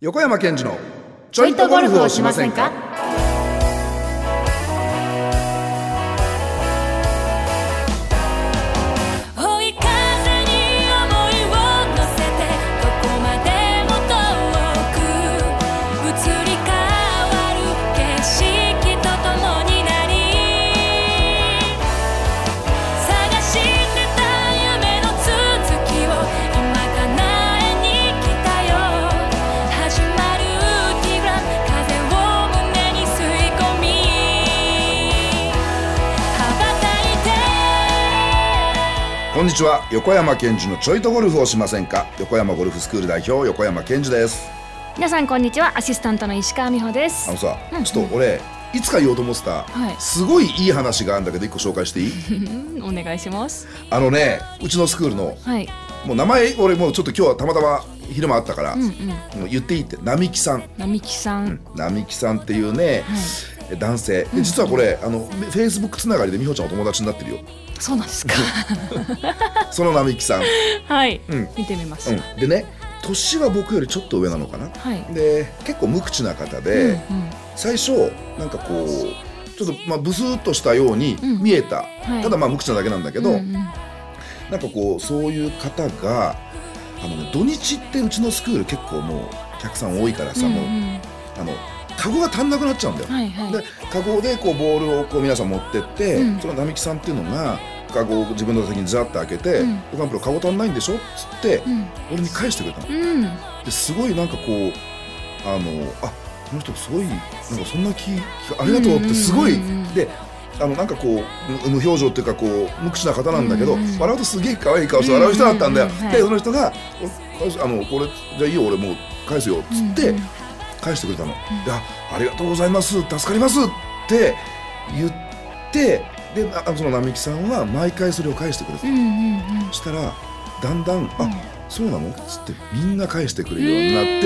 横山健二のちょいとゴルフをしませんか。こんにちは、横山健二のちょいとゴルフをしませんか。横山ゴルフスクール代表横山健二です。 皆さんこんにちは、アシスタントの石川美穂です。 ちょっと俺いつか言おうと思ってた、すごいいい話があるんだけど一個紹介していい？ お願いします。 うちのスクールの、もう名前俺もうちょっと今日はたまたま昼間あったから、もう言っていいって、並木さん。 並木さん、 並木さんっていうね、男性で、実はこれフェイスブックつながりで美穂ちゃんお友達になってるよ。 そうなんですか。 その並木さん、 見てみます。 でね、年は僕よりちょっと上なのかな、で結構無口な方で、最初なんかこうちょっとブスッとしたように見えた、ただ無口なだけなんだけど、なんかこうそういう方が土日ってうちのスクール結構もうお客さん多いからさ、もうカゴが足んなくなっちゃうんだよ。でカゴでこうボールをこう皆さん持ってって、その並木さんっていうのがカゴを自分の先にザッと開けて「横山プロカゴ足んないんでしょ?」っつって俺に返してくれたの。ですごいなんかこうこの人すごいなんかそんな気ありがとうってすごいで、なんかこう無表情っていうかこう無口な方なんだけど、笑うとすげえ可愛い顔して笑う人だったんだよ。でその人が「これじゃあいいよ俺もう返すよ」っつって返してくれたの。でありがとうございます助かりますって言って、でその並木さんは毎回それを返してくれた。そしたらだんだんそうなのっつってみんな返してくれるようになって、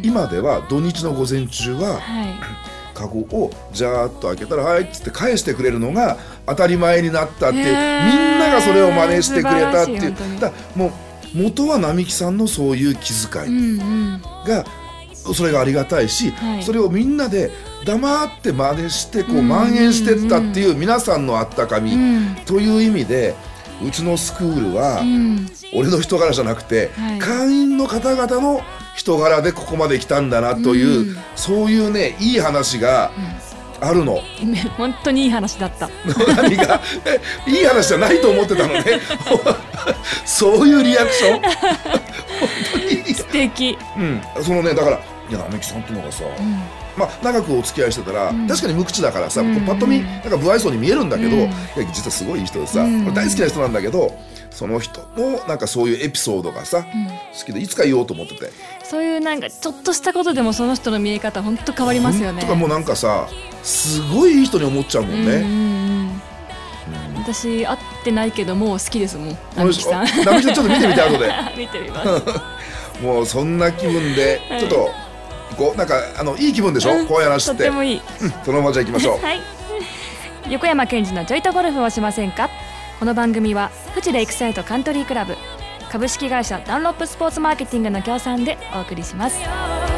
今では土日の午前中はカゴをジャーッと開けたら「はい」っつって返してくれるのが当たり前になったっていう、みんながそれを真似してくれたっていう。だもう元は並木さんのそういう気遣いがそれがありがたいし、それをみんなで黙って真似してこう蔓延してったっていう皆さんのあったかみという意味で、うちのスクールは俺の人柄じゃなくて会員の方々の人柄でここまで来たんだなという、そういうねいい話があるの。 本当にいい話だった。 何がいい話じゃないと思ってたのね。そういうリアクション本当に素敵。 そのねだから並木さんっていうのがさ、長くお付き合いしてたら、確かに無口だからさ、パッと見なんか不愛想に見えるんだけど、実はすごいいい人でさ、俺大好きな人なんだけど、その人のなんかそういうエピソードがさ、好きでいつか言おうと思ってて、 そういうなんかちょっとしたことでもその人の見え方本当変わりますよね。 とかもうなんかさ、すごいいい人に思っちゃうもんね。 私会ってないけどもう好きですもん、並木さん。 並木さんちょっと見てみて後で。 見てみます。 もうそんな気分でちょっとこうなんかいい気分でしょ、こういう話って。 とってもいい。 そのままじゃあ行きましょう。横山健二のちょいとゴルフをしませんか。この番組は富士レイクサイドカントリークラブ、株式会社ダンロップスポーツマーケティングの協賛でお送りします。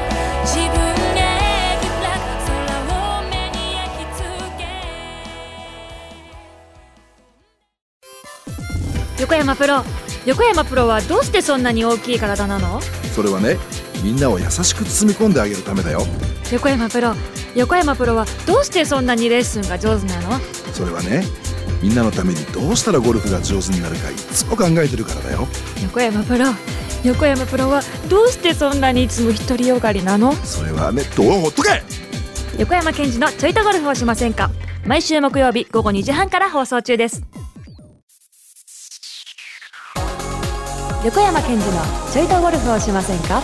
横山プロはどうしてそんなに大きい体なの？ それはね、みんなを優しく包み込んであげるためだよ。 横山プロはどうしてそんなにレッスンが上手なの？ それはね、みんなのためにどうしたらゴルフが上手になるかいつも考えてるからだよ。 横山プロはどうしてそんなにいつも独りよがりなの？ それはね、ほっとけ。 横山健二のちょいとゴルフをしませんか。毎週木曜日午後2時半から放送中です。横山健二のちょいとゴルフをしませんか。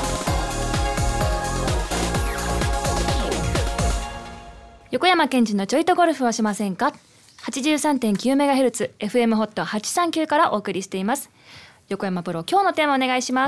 横山健二のちょいとゴルフをしませんか。 83.9MHz FM ホット839からお送りしています。横山プロ、今日のテーマお願いします。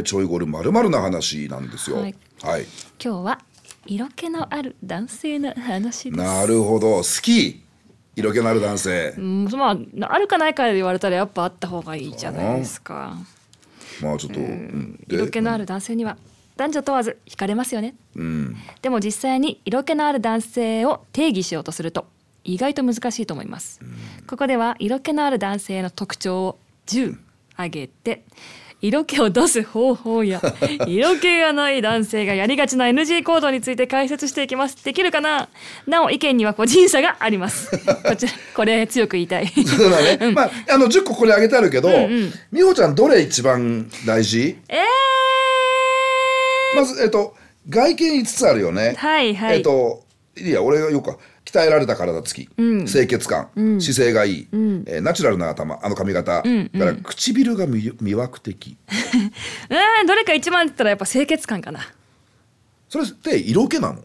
ちょいゴル〇〇な話なんですよ。 今日は色気のある男性の話です。 なるほど、好き。色気のある男性、 あるかないかで言われたらやっぱあった方がいいじゃないですか。 ちょっと、 色気のある男性には男女問わず惹かれますよね、 うん、 でも実際に色気のある男性を定義しようとすると意外と難しいと思います、ここでは色気のある男性の特徴を10挙げて色気を出す方法や色気がない男性がやりがちな NG 行動について解説していきます。できるかな。なお意見には個人差がありますこれ強く言いたいそうだね、うん、まあ10個これ挙げてあるけど、美穂ちゃんどれ一番大事？まず外見5つあるよね。 はいはい。 いや俺が言おうか。鍛えられた体つき、清潔感、姿勢がいい、ナチュラルな頭、髪型、から唇が魅惑的どれか一番って言ったらやっぱ清潔感かな。 それって色気なの？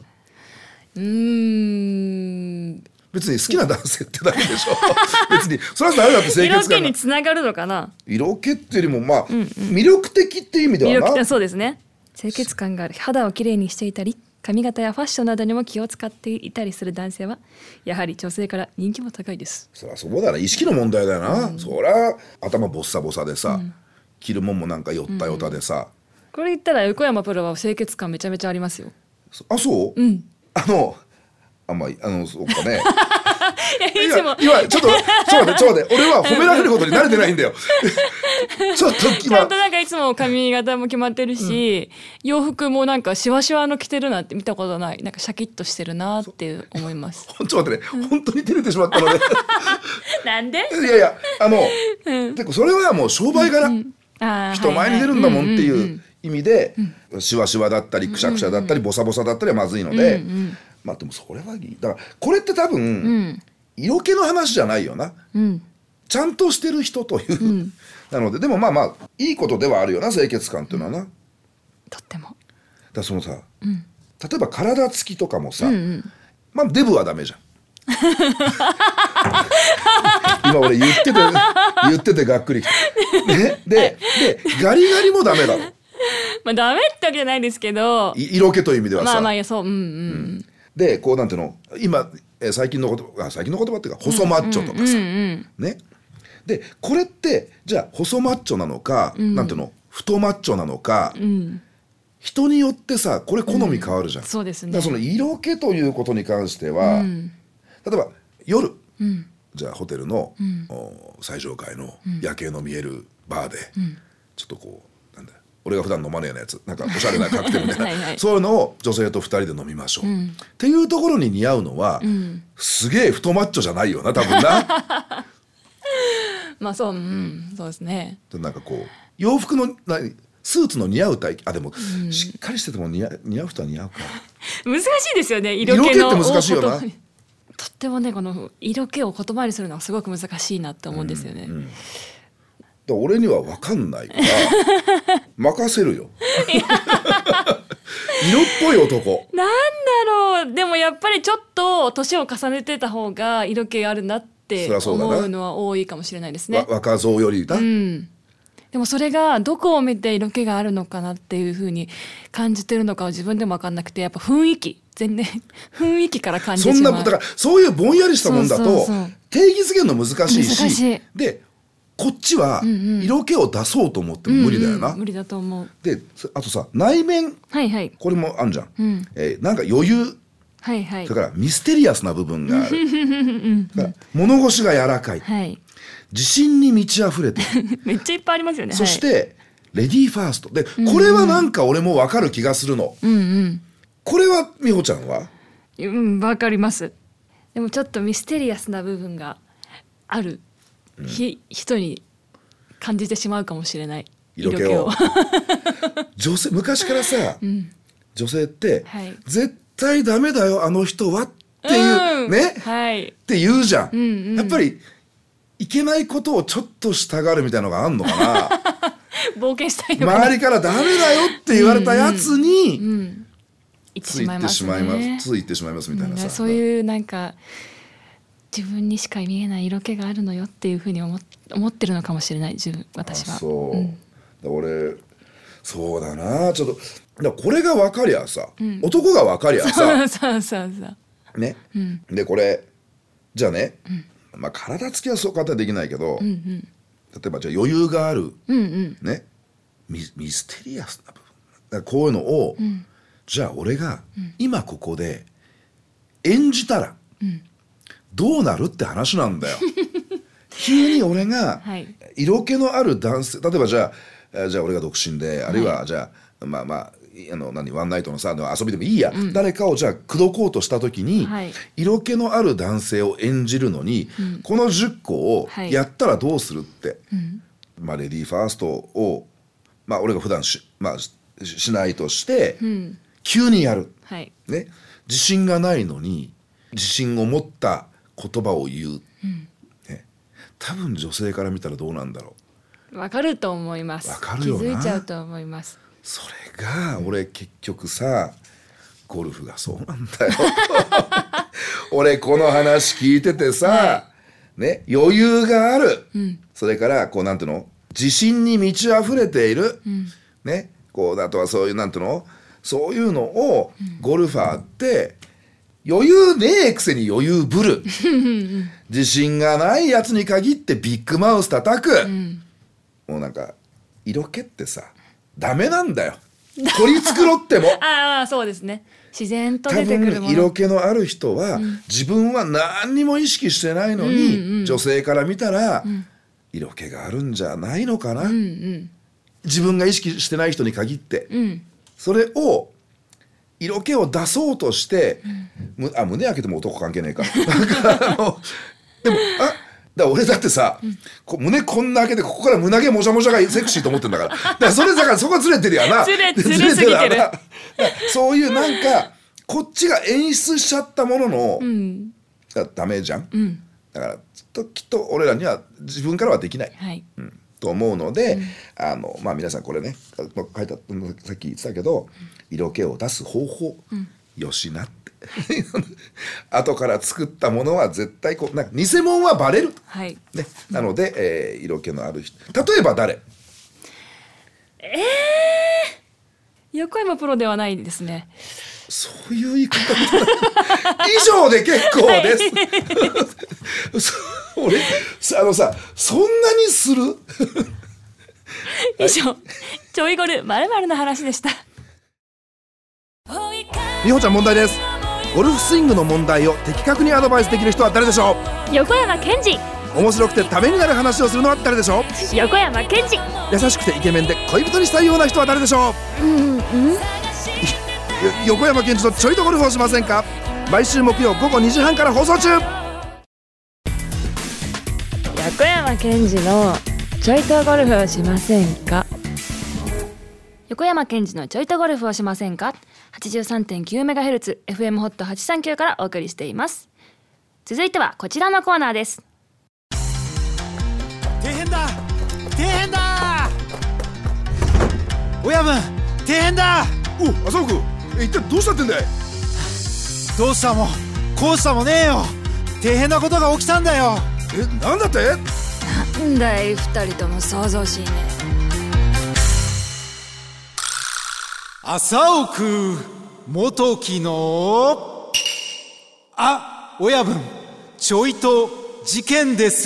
別に好きな男性ってだけでしょ別にそれは誰だって清潔感色気につながるのかな。 色気っていうよりも魅力的っていう意味ではな。 そうですね。清潔感がある、肌をきれいにしていたり髪型やファッションなどにも気を使っていたりする男性はやはり女性から人気も高いです。 そりゃそうだな、意識の問題だよな、そりゃ頭ボッサボサでさ、着るもんもなんかよったよたでさ、 これ言ったら横山プロは清潔感めちゃめちゃありますよ。 あ、そう？あんまりそうかねいつも今ちょっと待って俺は褒められることに慣れてないんだよちょっとちゃんとなんかいつも髪型も決まってるし、洋服もなんかシワシワの着てるなんて見たことない。なんかシャキッとしてるなって思います。 ちょっと待ってね、本当に照れてしまったのでなんで？ いやいや結構それはもう商売柄、人前に出るんだもんっていう意味で、シワシワだったりくしゃくしゃだったりボサボサだったりはまずいので、まあでもそれはいい。だからこれって多分、色気の話じゃないよな、ちゃんとしてる人という、なのででもまあいいことではあるよな、清潔感っていうのはな、 とっても。 だそのさ、例えば体つきとかもさ、まあデブはダメじゃん今俺言っててがっくりきた、ね、でガリガリもダメだろまあダメってわけじゃないですけど、 色気という意味ではさ、 そう、 でこうなんていうの今最近の言葉っていうか細マッチョとかさ、ね、でこれってじゃあ細マッチョなのか、なんていうの太マッチョなのか、人によってさこれ好み変わるじゃん、 そうですね。 だからその色気ということに関しては、例えば夜、じゃあホテルの、最上階の夜景の見えるバーで、ちょっとこうなんだ俺が普段飲まねえなやつ、なんかおしゃれなカクテルみたいなそういうのを女性と2人で飲みましょう、っていうところに似合うのは、すげえ太マッチョじゃないよな多分なまあそう、そうですね。 なんかこう洋服のスーツの似合う体型、でも、しっかりしてても似合う人は似合うか難しいですよね、色気のって難しいよな。 とってもね、この色気を言葉にするのはすごく難しいなって思うんですよね。 だ俺には分かんないから任せるよ色っぽい男なんだろう。でもやっぱりちょっと年を重ねてた方が色気があるなって思うのは多いかもしれないですね。 若造よりだ、 でもそれがどこを見て色気があるのかなっていう風に感じてるのかは自分でも分かんなくて、やっぱ雰囲気雰囲気から感じてしまう。 だからそういうぼんやりしたもんだと定義づけるの難しいし、でこっちは色気を出そうと思っても無理だよな、 無理だと思う。 であとさ内面、これもあるじゃん、なんか余裕、だからミステリアスな部分があるだから物腰が柔らかい、自信に満ち溢れてめっちゃいっぱいありますよね。 そして、レディーファーストで、これはなんか俺も分かる気がするの、これは美穂ちゃんは？ 分かります。でもちょっとミステリアスな部分がある、人に感じてしまうかもしれない、 色気を女性昔からさ、女性って、絶対ダメだよあの人はっていうね、って言うじゃん、やっぱりいけないことをちょっとしたがるみたいなのがあんのかな冒険したいのかな、 周りからダメだよって言われたやつについてしまいますみたいなさ、 そういうなんか自分にしか見えない色気があるのよっていうふうに思ってるのかもしれない、私は。 俺そうだな、ちょっとだこれが分かりゃさ、男が分かりゃさそうね、でこれじゃあね、まあ体つきはそう簡単にできないけど、例えばじゃあ余裕がある、ね、ミステリアスな部分こういうのを、じゃあ俺が今ここで演じたらどうなるって話なんだよ。急に俺が色気のある男性、例えばじゃあ俺が独身で、あるいはじゃあワンナイトのさ遊びでもいいや、誰かをじゃあ口説こうとした時に、色気のある男性を演じるのに、この10個をやったらどうするって、レディーファーストを俺が普段しないとして、急にやる、ね、自信がないのに自信を持った言葉を言う、多分女性から見たらどうなんだろう。わかると思います。 わかるよな。 気づいちゃうと思います。 それが俺結局さ、ゴルフがそうなんだよ。俺この話聞いててさ、ね、余裕がある、それからこうなんていうの、自信に満ち溢れている、ね、こうあとはそういうなんていうの、そういうのをゴルファーって余裕ねえくせに余裕ぶる。自信がないやつに限ってビッグマウス叩く、もうなんか色気ってさダメなんだよ。取り繕っても。 ああ、そうですね。自然と出てくるもの。 多分色気のある人は、自分は何にも意識してないのに、女性から見たら、色気があるんじゃないのかな、自分が意識してない人に限って、それを色気を出そうとして、胸開けても男関係ねえか。でも俺だってさ、胸こんな開けてここから胸毛もじゃもじゃがセクシーと思ってんだから。だからそこずれてるやな。 ずれすぎてる。 そういうなんかこっちが演出しちゃったものの、ダメじゃん。だからきっと俺らには自分からはできない、と思うので、皆さんこれね書いたさっき言ってたけど、色気を出す方法、よしなって。後から作ったものは絶対こうなんか偽物はバレる、ね、なので、色気のある人、例えば誰？ 横山プロではないですね。 そういう言い方以上で結構です。俺そんなにする？ 以上、ちょいゴル〇〇の話でした。 美穂ちゃん、問題です。ゴルフスイングの問題を的確にアドバイスできる人は誰でしょう？横山健二。 面白くてためになる話をするのは誰でしょう？ 横山健二。 優しくてイケメンで恋人にしたいような人は誰でしょう？横山健二とちょいとゴルフをしませんか？毎週木曜午後2時半から放送中。 横山健二のちょいとゴルフをしませんか？横山健二のちょいとゴルフをしませんか？ 83.9MHz FM ホット839からお送りしています。続いてはこちらのコーナーです。 底辺だ底辺だ、親分底辺だ。 お、浅尾君、一体どうしたってんだい？ どうしたもこうしたもねえよ。底辺なことが起きたんだよ。 なんだって？ なんだい二人とも想像しいね。 浅尾君元木の親分ちょいと事件です。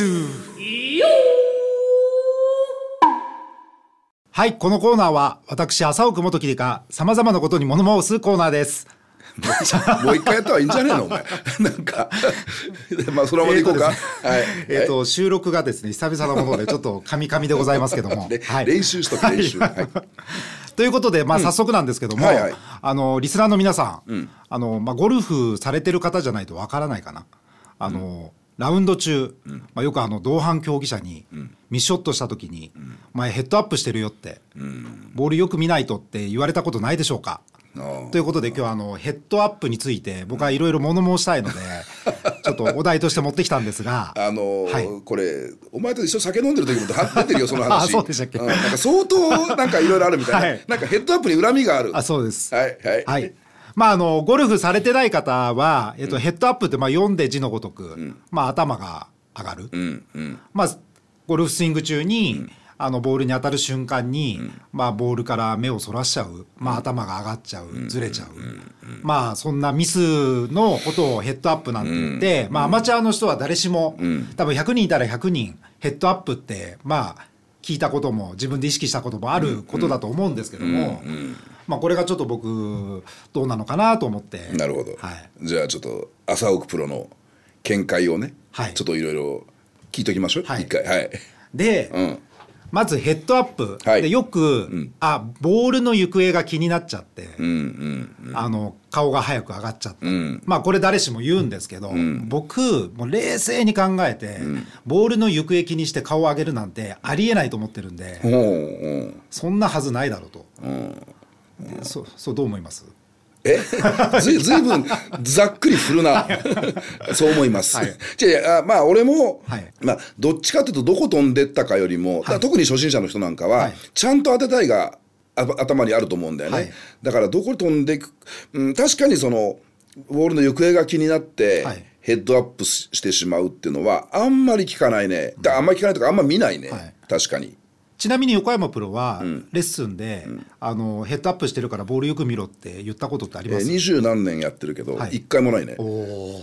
はい、このコーナーは私浅尾元木がさまざまなことに物申すコーナーです。 もう一回やったらいいんじゃねえのお前。なんかそのままでいこうか。 収録がですね久々のものでちょっとカミカミでございますけども練習しとく練習。 ということで、早速なんですけども、リスナーの皆さん、ゴルフされてる方じゃないとわからないかな。ラウンド中、よく同伴競技者にミスショットした時に、前ヘッドアップしてるよって、ボールよく見ないとって言われたことないでしょうか。ということで今日はヘッドアップについて僕はいろいろ物申したいのでちょっとお題として持ってきたんですがこれお前と一緒に酒飲んでる時も出てるよその話。 そうでしたっけ？ なんか相当なんかいろいろあるみたいな、なんかヘッドアップに恨みがある。 そうです。 はい。 ゴルフされてない方は、ヘッドアップって読んで字のごとく、頭が上がる、ゴルフスイング中に、ボールに当たる瞬間に、ボールから目をそらしちゃう、頭が上がっちゃう、ずれちゃう、そんなミスのことをヘッドアップなんて言って、アマチュアの人は誰しも、多分100人いたら100人ヘッドアップって聞いたことも自分で意識したこともあることだと思うんですけども、 これがちょっと僕どうなのかなと思って。 なるほど、じゃあちょっと朝奥プロの見解をね、ちょっといろいろ聞いときましょう、一回。 で、まずヘッドアップ、でよく、ボールの行方が気になっちゃって、顔が早く上がっちゃった、これ誰しも言うんですけど、僕もう冷静に考えて、ボールの行方気にして顔を上げるなんてありえないと思ってるんで、そんなはずないだろうと、そうどう思います？ ずいぶんざっくり振るなそう思います、俺も、どっちかというとどこ飛んでったかよりも、特に初心者の人なんかは、ちゃんと当てたいが頭にあると思うんだよね、だからどこに飛んでいく、確かにそのボールの行方が気になって、ヘッドアップしてしまうっていうのはあんまり聞かないね、あんまり聞かないとかあんま見ないね、確かに。 ちなみに横山プロはレッスンで、ヘッドアップしてるからボールよく見ろって言ったことってあります ？20何年やってるけど、1回もないね。ボ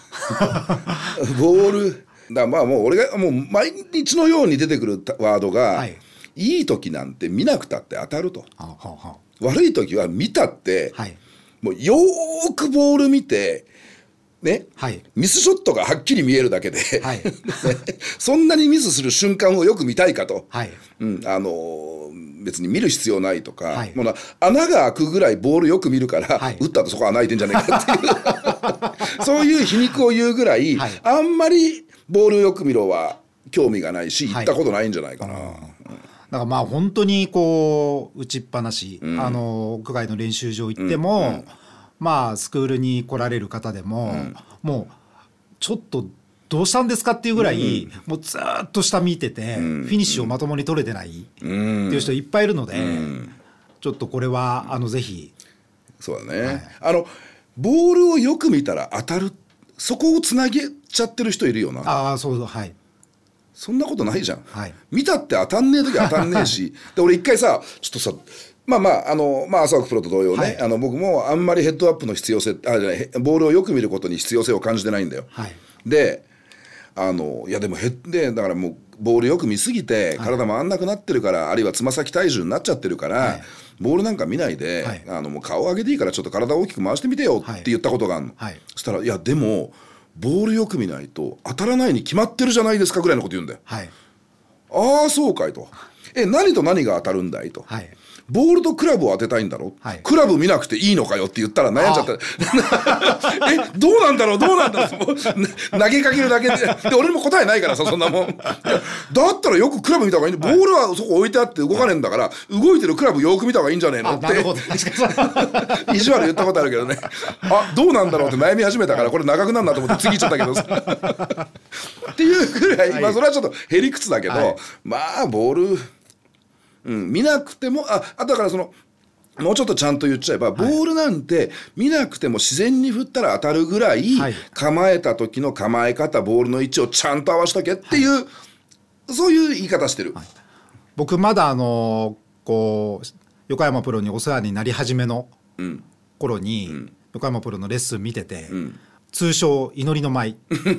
ールだ、もう俺がもう毎日のように出てくるワードが、いい時なんて見なくたって当たると、悪い時は見たって、もうよーくボール見てね、ミスショットがはっきり見えるだけで、そんなにミスする瞬間をよく見たいかと、別に見る必要ないとか、もう穴が開くぐらいボールよく見るから、打った後そこ穴開いてんじゃないかっていうそういう皮肉を言うぐらい、あんまりボールよく見ろは興味がないし、行ったことないんじゃないかな。 だから本当にこう打ちっぱなし、屋外の練習場行っても、スクールに来られる方でも、もうちょっとどうしたんですかっていうぐらい、もうずっと下見てて、フィニッシュをまともに取れてないっていう人いっぱいいるので、ちょっとこれはぜひ。 そうだね、ボールをよく見たら当たる、そこをつなげちゃってる人いるよな。 そうだ、 そんなことないじゃん、見たって当たんねえ時は当たんねえしで俺一回さちょっとさ朝奥プロと同様ね、僕もあんまりヘッドアップの必要性、ボールをよく見ることに必要性を感じてないんだよ、でいやでもだからもうボールよく見すぎて体回んなくなってるから、あるいはつま先体重になっちゃってるから、ボールなんか見ないで、もう顔上げていいからちょっと体を大きく回してみてよって言ったことがあるの、そしたらいやでもボールよく見ないと当たらないに決まってるじゃないですかぐらいのこと言うんだよ、ああそうかいと、何と何が当たるんだいと、ボールとクラブを当てたいんだろ、クラブ見なくていいのかよって言ったら悩んじゃったどうなんだろう投げかけるだけで俺も答えないからさ、そんなもんだったらよくクラブ見た方がいいんだ、ボールはそこ置いてあって動かねえんだから、動いてるクラブよく見た方がいいんじゃねえのって意地悪言ったことあるけどねどうなんだろうって悩み始めたから、これ長くなるなと思って次行っちゃったけどさっていうぐらい、それはちょっとへりくつだけど、ボール見なくてもだからもうちょっとちゃんと言っちゃえば、ボールなんて見なくても自然に振ったら当たるぐらい、構えた時の構え方、ボールの位置をちゃんと合わせとけっていう、そういう言い方してる、 僕まだ横山プロにお世話になり始めの頃に、横山プロのレッスン見てて、通称祈りの舞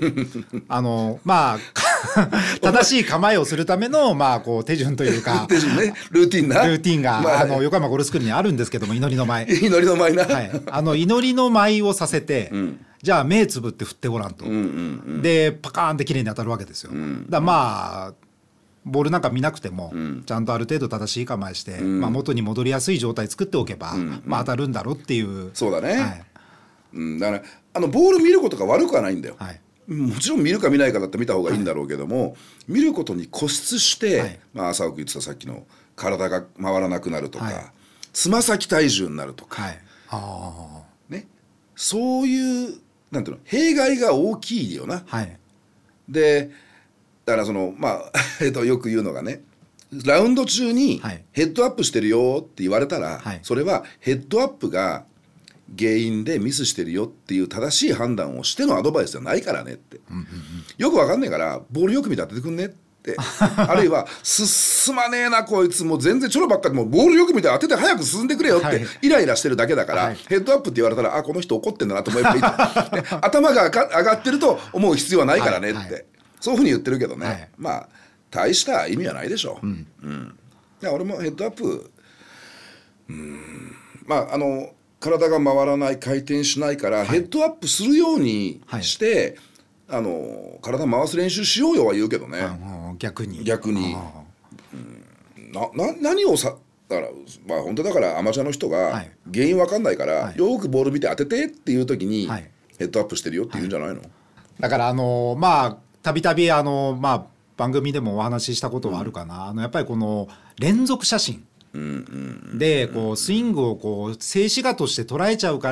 正しい構えをするための手順というか手順ね、ルーティンが横山ゴルフスクールにあるんですけども、祈りの舞祈りの舞な、 祈りの舞をさせて、じゃあ目つぶって振ってごらんと、でパカーンって綺麗に当たるわけですよ、だボールなんか見なくても、ちゃんとある程度正しい構えして、元に戻りやすい状態作っておけば、当たるんだろうっていう。 そうだね、だからボール見ることが悪くはないんだよ、もちろん見るか見ないかだって見た方がいいんだろうけども、見ることに固執して、朝奥言ってたさっきの体が回らなくなるとか、つま先体重になるとか、そういうなんていうの、弊害が大きいよな、でだからよく言うのがね、ラウンド中にヘッドアップしてるよって言われたら、それはヘッドアップが原因でミスしてるよっていう正しい判断をしてのアドバイスじゃないからねって、よくわかんないからボールよく見て当ててくんねってあるいは進まねえなこいつ、もう全然ちょろばっかり、もうボールよく見て当てて早く進んでくれよってイライラしてるだけだから、ヘッドアップって言われたらこの人怒ってんだなと思えばいい頭が上がってると思う必要はないからねって、そういうふうに言ってるけどね、大した意味はないでしょ、俺もヘッドアップ体が回らない回転しないから、ヘッドアップするようにして、体回す練習しようよは言うけどね。 逆に何をだから本当だからアマチュアの人が原因わかんないから、よくボール見て当ててっていう時に、ヘッドアップしてるよって言うんじゃないの？ だからたびたび番組でもお話ししたことはあるかな、やっぱりこの連続写真でスイングを静止画として捉えちゃうから、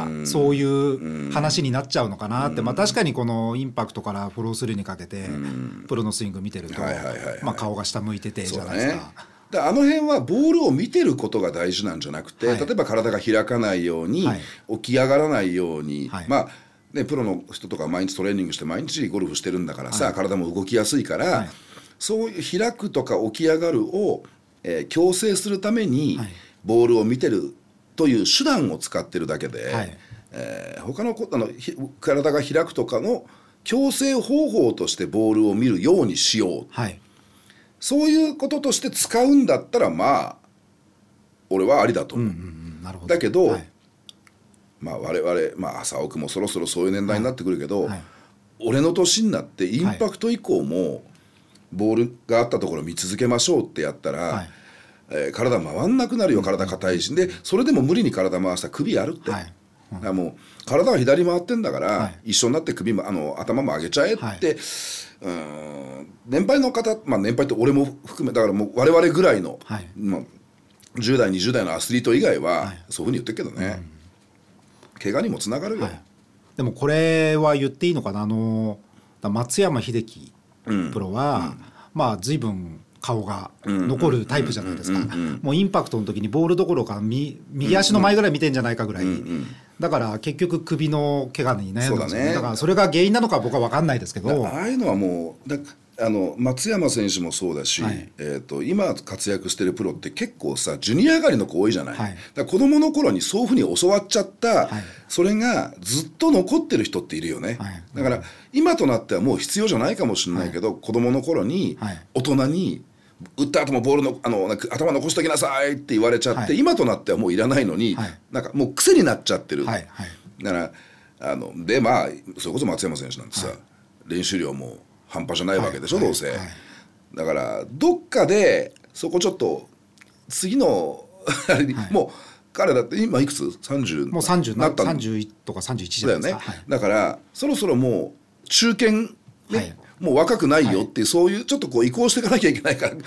そういう話になっちゃうのかなって、確かにこのインパクトからフォロースルーにかけてプロのスイング見てると顔が下向いててじゃないですか。 であの辺はボールを見てることが大事なんじゃなくて、例えば体が開かないように、起き上がらないように、プロの人とか毎日トレーニングして毎日ゴルフしてるんだからさ、体も動きやすいから、そういう開くとか起き上がるを、矯正するためにボールを見てるという手段を使ってるだけで、他の体が開くとかの矯正方法としてボールを見るようにしよう、そういうこととして使うんだったら俺はありだと思う。だけど、我々、浅尾君もそろそろそういう年代になってくるけど、俺の年になってインパクト以降もボールがあったところ見続けましょうってやったら、体回んなくなるよ。体硬いし、でそれでも無理に体回したら首やるって、もう体は左回ってんだから、一緒になって首も頭も上げちゃえって、年配の方、年配って俺も含めだからもう我々ぐらいの、10代20代のアスリート以外は、そういうふうに言ってるけどね、怪我にもつながるよ。 でもこれは言っていいのかな、松山英樹プロは、随分顔が残るタイプじゃないですか。もうインパクトの時にボールどころか右足の前ぐらい見てんじゃないかぐらい、だから結局首の怪我に悩んだんですよね。だからそれが原因なのか僕は分かんないですけど、 ああいうのはもう松山選手もそうだし、今活躍してるプロって結構さジュニア上がりの子多いじゃない、だから子供の頃にそういうふうに教わっちゃった、それがずっと残ってる人っているよね、だから今となってはもう必要じゃないかもしれないけど、子供の頃に大人に打った後もボールの頭残しときなさいって言われちゃって、今となってはもういらないのに、なんかもう癖になっちゃってる、だからでそれこそ松山選手なんてさ、練習量も半端じゃないわけでしょ、どうせ、だからどっかでそこちょっと次のあれに、もう彼だって今いくつ 30 もう30なったの30とか31じゃないですか、 だからそろそろもう中堅ね、もう若くないよっていう、そういうちょっと移行していかなきゃいけないから、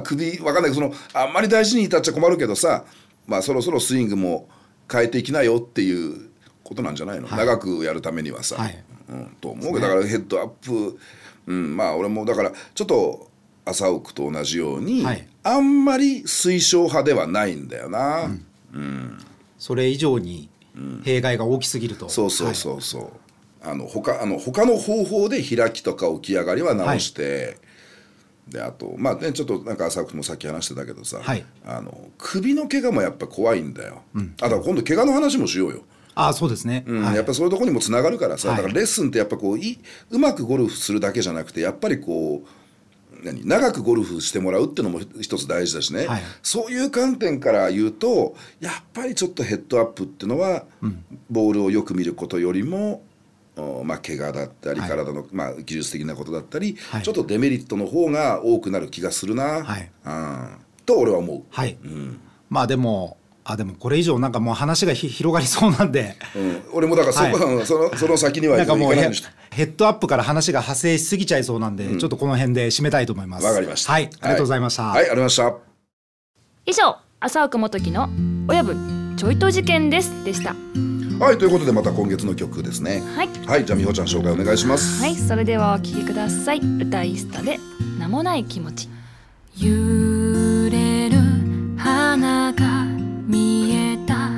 首分かんないけどあんまり大事に至っちゃ困るけどさ、そろそろスイングも変えていきなよっていうことなんじゃないの、長くやるためにはさ、と思うけど、だからヘッドアップ、俺もだからちょっと朝奥と同じように、あんまり推奨派ではないんだよな、 それ以上に弊害が大きすぎると、 そう他の方法で開きとか起き上がりは直して、であとちょっとなんか朝奥もさっき話してたけどさ、首の怪我もやっぱ怖いんだよ、だから今度怪我の話もしようよ。 そうですね、 やっぱそういうところにもつながるからさ、だからレッスンってやっぱうまくゴルフするだけじゃなくて、やっぱり長くゴルフしてもらうっていうのも一つ大事だしね、そういう観点から言うとやっぱりちょっとヘッドアップっていうのは、ボールをよく見ることよりも怪我だったり体の技術的なことだったり、ちょっとデメリットの方が多くなる気がするな、と俺は思う。 でもこれ以上なんかもう話が広がりそうなんで、 俺もだからその先にはいかないようにして、 ヘッドアップから話が派生しすぎちゃいそうなんで、ちょっとこの辺で締めたいと思います。 わかりました。 ありがとうございました。 ありがとうございました。 以上、朝奥元樹の親分ちょいと事件ですでした。 はい、ということでまた今月の曲ですね。はい、じゃあ美穂ちゃん紹介お願いします。 はい、それではお聴きください。歌いスタで名もない気持ち。揺れる花が見えた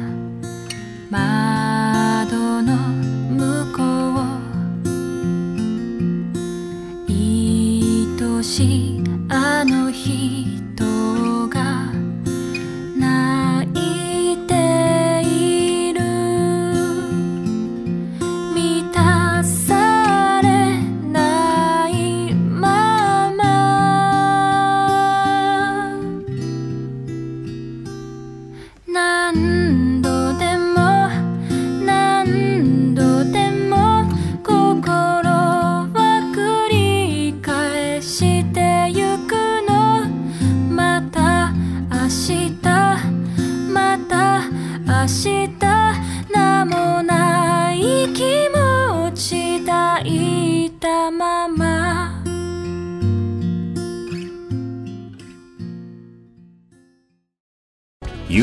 窓の向こう、愛しいあの人が泣いている、満たされないまま、なん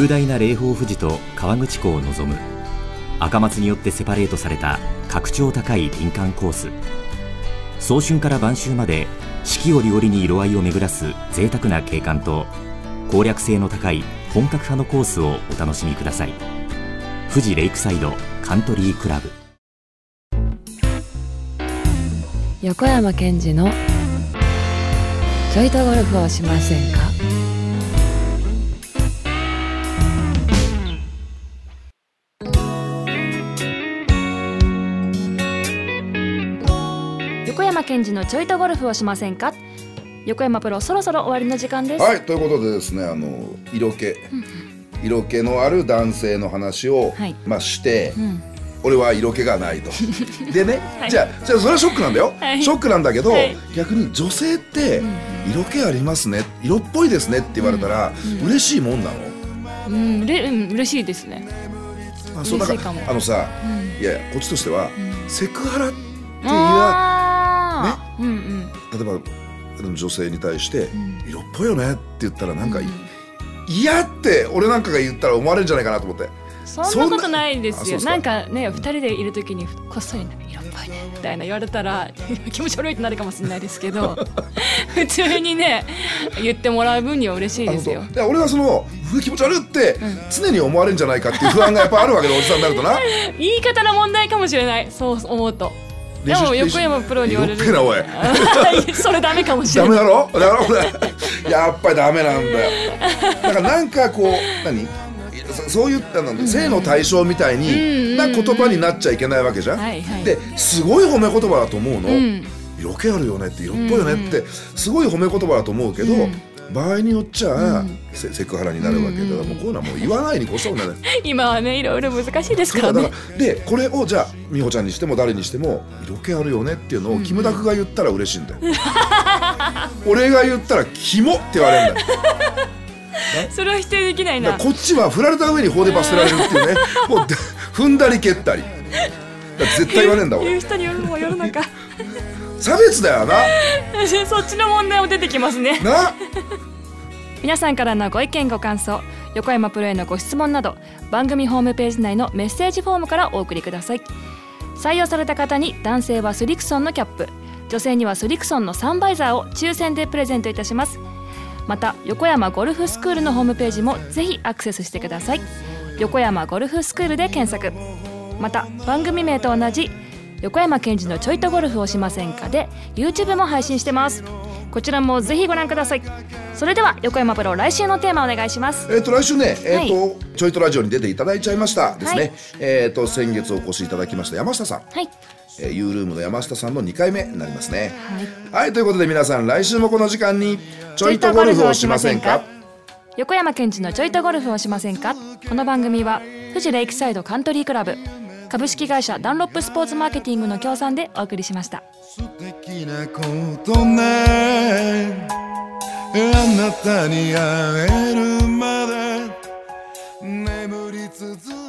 雄大な霊峰富士と河口湖を望む赤松によってセパレートされた格調高い林間コース。早春から晩秋まで四季折々に色合いを巡らす贅沢な景観と攻略性の高い本格派のコースをお楽しみください。富士レイクサイドカントリークラブ。 横山健二のちょいとゴルフをしませんか。横山健二のちょいとゴルフをしませんか。横山プロ、そろそろ終わりの時間です。 はい、ということでですね、色気のある男性の話を、して、俺は色気がないとでね、じゃあそれはショックなんだよ、ショックなんだけど、逆に女性って色気ありますね、色っぽいですねって言われたら、嬉しいもんなの？ 嬉しいですね。 そうだからさ、いやこっちとしては、セクハラっていうね、例えば女性に対して色っぽいよねって言ったら、なんか嫌って俺なんかが言ったら思われるんじゃないかなと思って。 そんなことないですよ。なんかね、2人でいる時にこっそり色っぽいねみたいな言われたら気持ち悪いってなるかもしれないですけど普通にね言ってもらう分には嬉しいですよ。 俺はその気持ち悪いって常に思われるんじゃないかっていう不安がやっぱあるわけで、おじさんになるとな言い方の問題かもしれない、そう思うと。でも横山プロに言われる色っぽいなおいそれダメかもしれない。 ダメだろやっぱりダメなんだよ。だからなんかこうそういった性の対象みたいにな言葉になっちゃいけないわけじゃん。ですごい褒め言葉だと思うの、色気あるよねって色っぽいよねってすごい褒め言葉だと思うけど、場合によっちゃセクハラになるわけだから、もうこういうのはもう言わないに越したことない今はねいろいろ難しいですからね。 でこれをじゃあ美穂ちゃんにしても誰にしても色気あるよねっていうのをキムタクが言ったら嬉しいんだよ俺が言ったらキモって言われるんだよそれは否定できないな。 こっちは振られた上に法で罰せられるっていうねもう踏んだり蹴ったり絶対言わねえんだ俺。 言う人によるも世の中差別だよなそっちの問題も出てきますねな皆さんからのご意見ご感想、横山プロへのご質問など、番組ホームページ内のメッセージフォームからお送りください。採用された方に男性はスリクソンのキャップ、女性にはスリクソンのサンバイザーを抽選でプレゼントいたします。また横山ゴルフスクールのホームページもぜひアクセスしてください。横山ゴルフスクールで検索。また番組名と同じ横山健二のちょいとゴルフをしませんかで YouTube も配信してます。こちらもぜひご覧ください。それでは横山プロ、来週のテーマお願いします。 来週ね、ちょいとラジオに出ていただいちゃいましたですね、先月お越しいただきました山下さん、ユールームの山下さんの2回目になりますね。はい、ということで皆さん、来週もこの時間にちょいとゴルフをしませんか。 横山健二のちょいとゴルフをしませんか。この番組は富士レイクサイドカントリークラブ、株式会社ダンロップスポーツマーケティングの協賛でお送りしました。 素敵なことね、あなたに会えるまで眠り続け